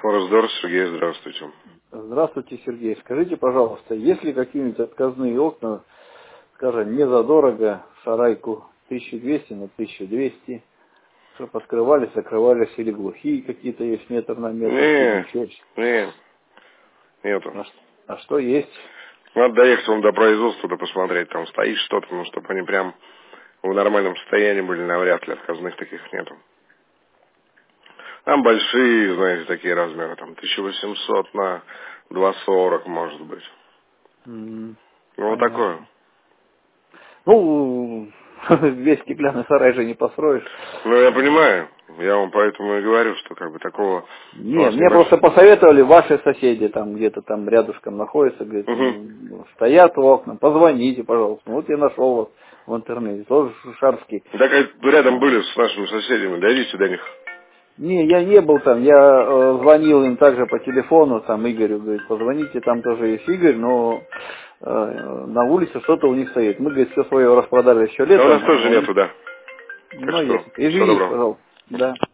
Раздор, Сергей, здравствуйте. Здравствуйте, Сергей. Скажите, пожалуйста, есть ли какие-нибудь отказные окна, скажем, не задорого, шарайку 1200 на 1200, чтобы открывались, закрывались, или глухие какие-то есть метр на метр, или еще. Нету. А что есть? Надо доехать вам до производства, да посмотреть, там стоит что-то, ну, чтобы они прям в нормальном состоянии были, навряд ли отказных таких нету. Там большие, знаете, такие размеры, там 1800 на 240, может быть. Ну, вот такое. Понятно. Ну, весь стеклянный сарай же не построишь. Ну, я понимаю. Я вам поэтому и говорю, что как бы такого у Не, вас мне небольшой. просто посоветовали ваши соседи, там где-то там рядышком находятся, говорят, Угу. стоят в окна, позвоните, пожалуйста. Вот я нашел вас в интернете, тоже Шушарский. Так рядом были с нашими соседями, дойдите до них. Не, я не был там, я звонил им также по телефону, там Игорю, говорит, позвоните, там тоже есть Игорь, но на улице что-то у них стоит. Мы, говорит, все свое распродали еще Да у нас летом, а тоже у них, нету, да. Так ну, что, есть. всего Извините, доброго. пожалуйста, да.